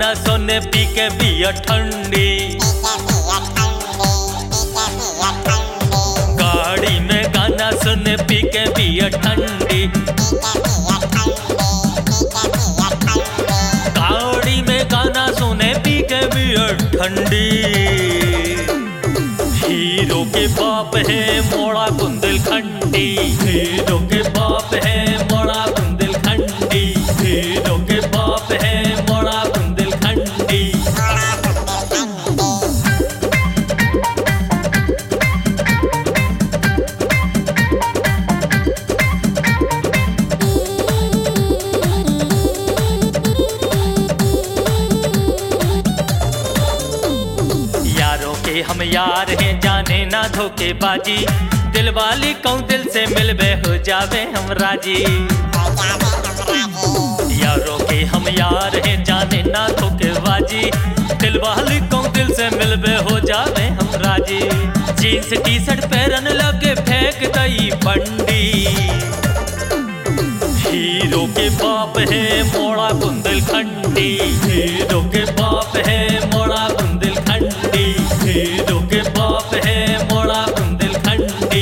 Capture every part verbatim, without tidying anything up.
गाना सुने पी के बियर ठंडी, गाड़ी में गाना सुने पी के बियर ठंडी, गाड़ी में गाना सुने पी के बियर ठंडी। हीरो के बाप है मोड़ा बुंदेलखंडी, हीरो के बाप है मोड़ा बुंदेलखंडी, हीरो के बाप है मोड़ा बुंदेलखंडी। यारों के हम यार हैं जाने ना धोखेबाजी, दिल वाली कहूँ दिल से मिलबे हो जावे हम राजी। यारों के हम यार हैं जाने ना धोखेबाजी, दिल वाली कहूँ दिल से मिलबे हो जावे हम राजी। जीन्स टी शर्ट पहन लगे फेंक दई बंडी, हीरो के बाप है मोड़ा बुंदेलखंडी, हीरो के बाप है मोड़ा बुंदेलखंडी, हीरो के बाप है मोड़ा बुंदेलखंडी।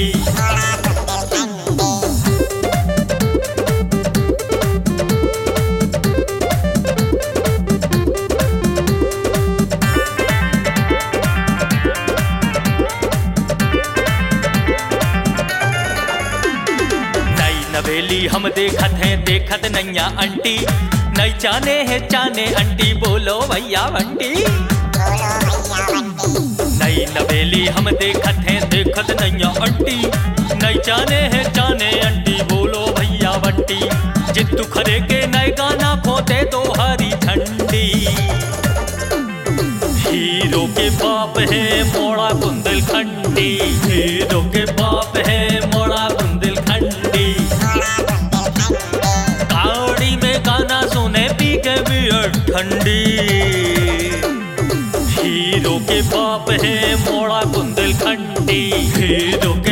नई नवेली हम देखत हैं देखत नैया अंटी, नई चाने है चाने अंटी बोलो भैया बंटी। नई नवेली हम देखत हैं देखत नैया अंटी, नई चाने है चाने अंटी बोलो भैया बंटी। जित्तू खरे के नए गाना खोते तो हरी झंडी, हीरो के बाप है मोड़ा बुंदेलखंडी, हीरो के बाप है मोड़ा बुंदेलखंडी। गाड़ी में गाना सुने पी के बियर ठंडी, हीरो के बाप है मोड़ा बुंदेलखंडी, हीरो